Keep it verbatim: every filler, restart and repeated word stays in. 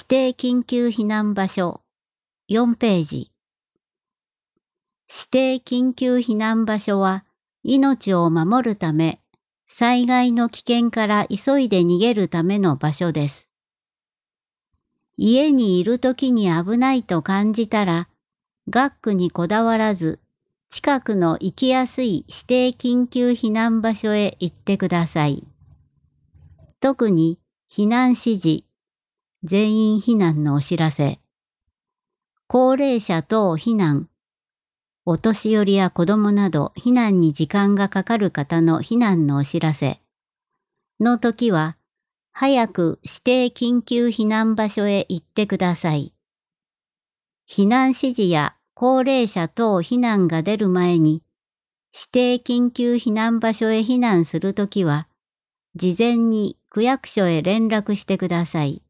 指定緊急避難場所よんページ。指定緊急避難場所は命を守るため、災害の危険から急いで逃げるための場所です。家にいるときに危ないと感じたら、学区にこだわらず、近くの行きやすい指定緊急避難場所へ行ってください。特に避難指示、全員避難のお知らせ、高齢者等避難、お年寄りや子供など避難に時間がかかる方の避難のお知らせの時は、早く指定緊急避難場所へ行ってください。避難指示や高齢者等避難が出る前に、指定緊急避難場所へ避難するときは、事前に区役所へ連絡してください。